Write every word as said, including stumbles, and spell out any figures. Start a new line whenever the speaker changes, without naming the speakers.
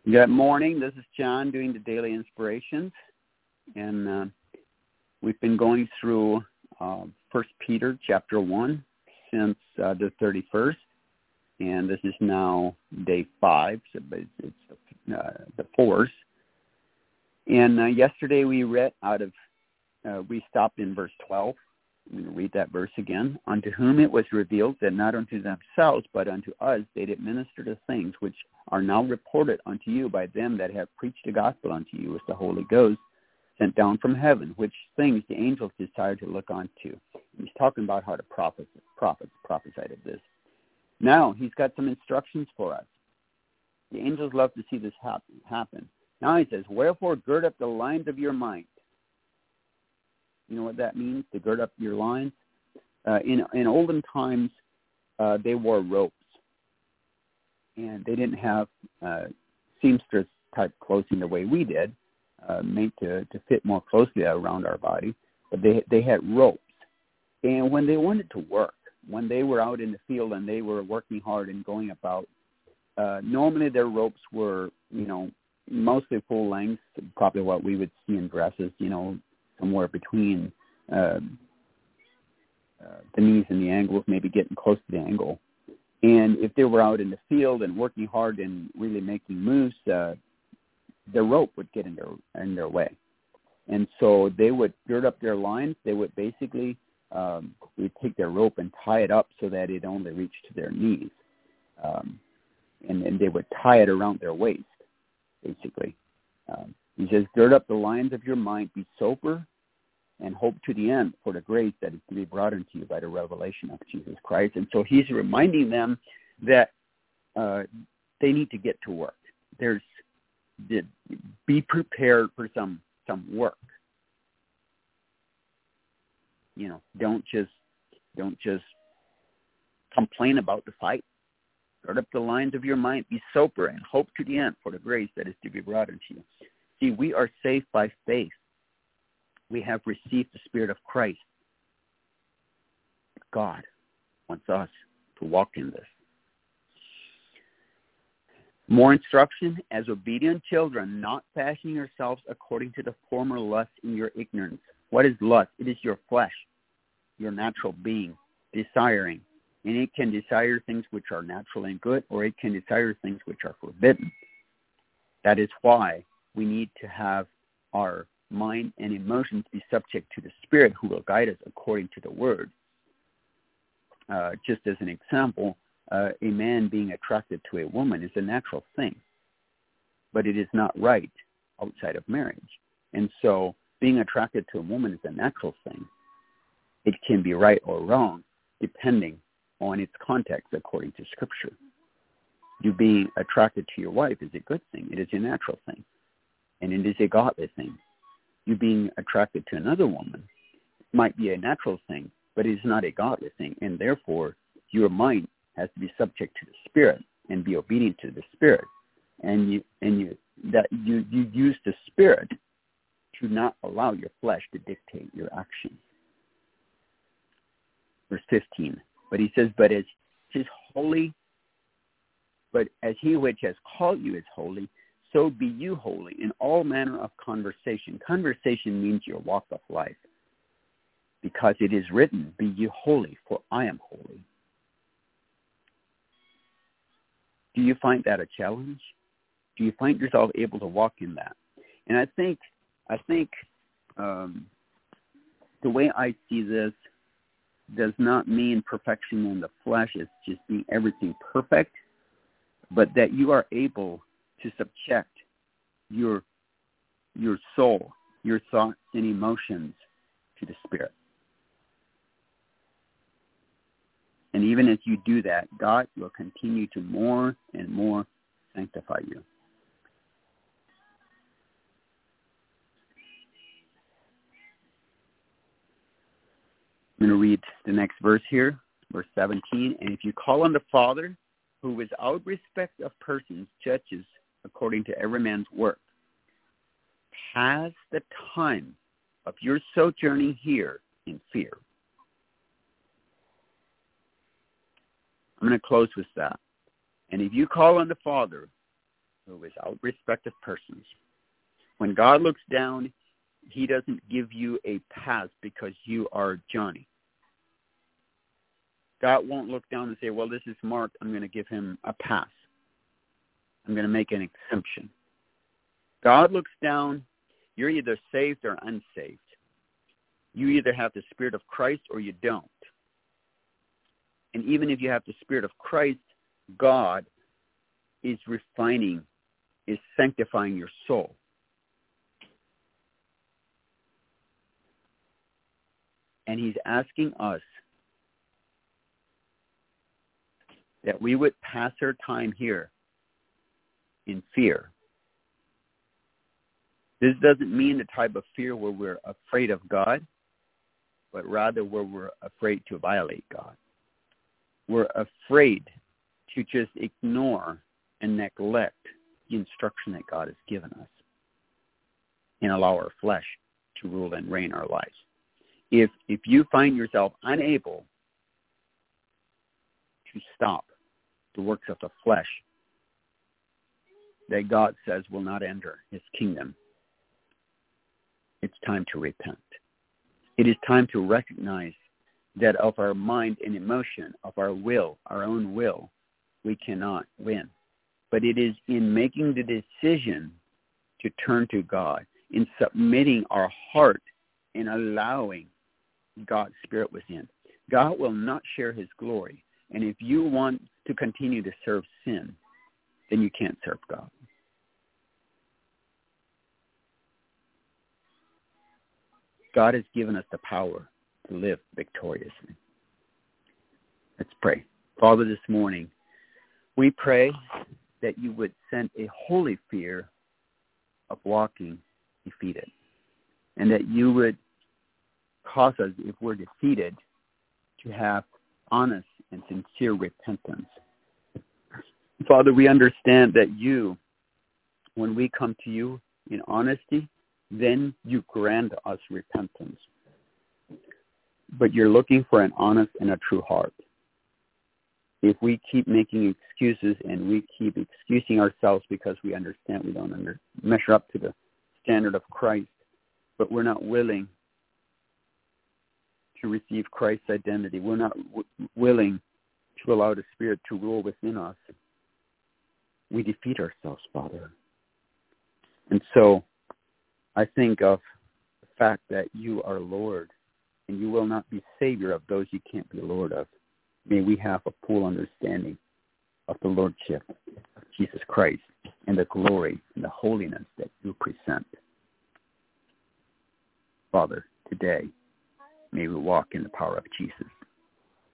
Good morning. This is John doing the Daily Inspirations, and uh, we've been going through uh, First Peter chapter one since uh, the thirty-first, and this is now day five, so it's uh, the fourth. And uh, yesterday we read out of, uh, we stopped in verse twelve. I'm going to read that verse again. Unto whom it was revealed that not unto themselves, but unto us they did minister to things which are now reported unto you by them that have preached the gospel unto you as the Holy Ghost sent down from heaven, which things the angels desire to look unto. He's talking about how the prophets, prophets prophesied of this. Now, he's got some instructions for us. The angels love to see this happen. Now he says, wherefore gird up the loins of your mind. You know what that means, to gird up your loins? Uh, in, in olden times, uh, they wore ropes. And they didn't have uh, seamstress-type clothing the way we did, uh, made to, to fit more closely around our body. But they they had ropes. And when they wanted to work, when they were out in the field and they were working hard and going about, uh, normally their ropes were, you know, mostly full length, probably what we would see in dresses, you know, somewhere between uh, uh, the knees and the ankles, maybe getting close to the ankle. And if they were out in the field and working hard and really making moves, uh, the rope would get in their in their way. And so they would gird up their loins. They would basically um, they'd take their rope and tie it up so that it only reached to their knees. Um, and, and they would tie it around their waist, basically. Um, he says, gird up the loins of your mind, be sober, and hope to the end for the grace that is to be brought unto you by the revelation of Jesus Christ. And so he's reminding them that uh, they need to get to work. There's be prepared for some some work. You know, don't just don't just complain about the fight. Gird up the loins of your mind, be sober, and hope to the end for the grace that is to be brought unto you. See, we are saved by faith. We have received the Spirit of Christ. God wants us to walk in this. More instruction, as obedient children, not fashioning yourselves according to the former lust in your ignorance. What is lust? It is your flesh, your natural being, desiring. And it can desire things which are natural and good, or it can desire things which are forbidden. That is why we need to have our mind and emotions be subject to the Spirit who will guide us according to the Word. Uh, just as an example, uh, a man being attracted to a woman is a natural thing, but it is not right outside of marriage. And so being attracted to a woman is a natural thing. It can be right or wrong depending on its context according to Scripture. You being attracted to your wife is a good thing. It is a natural thing, and it is a godly thing. You being attracted to another woman might be a natural thing, but it is not a godly thing, and therefore your mind has to be subject to the Spirit and be obedient to the Spirit, and you and you that you you use the Spirit to not allow your flesh to dictate your actions. Verse fifteen. But he says, but as his holy, but as he which has called you is holy, so be you holy in all manner of conversation. Conversation means your walk of life. Because it is written, be ye holy, for I am holy. Do you find that a challenge? Do you find yourself able to walk in that? And I think, I think um, the way I see this does not mean perfection in the flesh. It's just being everything perfect, but that you are able to subject your your soul, your thoughts and emotions to the Spirit. And even as you do that, God will continue to more and more sanctify you. I'm going to read the next verse here, verse seventeen. And if you call on the Father, who without respect of persons judges according to every man's work, pass the time of your sojourning here in fear. I'm going to close with that. And if you call on the Father, who is without respect of persons. When God looks down, he doesn't give you a pass because you are Johnny. God won't look down and say, well, this is Mark, I'm going to give him a pass. I'm going to make an exemption. God looks down, you're either saved or unsaved. You either have the Spirit of Christ or you don't. And even if you have the Spirit of Christ, God is refining, is sanctifying your soul. And he's asking us that we would pass our time here in fear. This doesn't mean the type of fear where we're afraid of God, but rather where we're afraid to violate God. We're afraid to just ignore and neglect the instruction that God has given us and allow our flesh to rule and reign our lives. If if you find yourself unable to stop the works of the flesh that God says will not enter his kingdom, it's time to repent. It is time to recognize that of our mind and emotion, of our will, our own will, we cannot win. But it is in making the decision to turn to God, in submitting our heart and allowing God's Spirit within. God will not share his glory. And if you want to continue to serve sin, then you can't serve God. God has given us the power to live victoriously. Let's pray. Father, this morning, we pray that you would send a holy fear of walking defeated, and that you would cause us, if we're defeated, to have honest and sincere repentance. Father, we understand that you, when we come to you in honesty, then you grant us repentance. But you're looking for an honest and a true heart. If we keep making excuses and we keep excusing ourselves because we understand we don't under, measure up to the standard of Christ, but we're not willing to receive Christ's identity, we're not w- willing to allow the Spirit to rule within us, we defeat ourselves, Father. And so I think of the fact that you are Lord, and you will not be Savior of those you can't be Lord of. May we have a full understanding of the Lordship of Jesus Christ and the glory and the holiness that you present. Father, today, may we walk in the power of Jesus.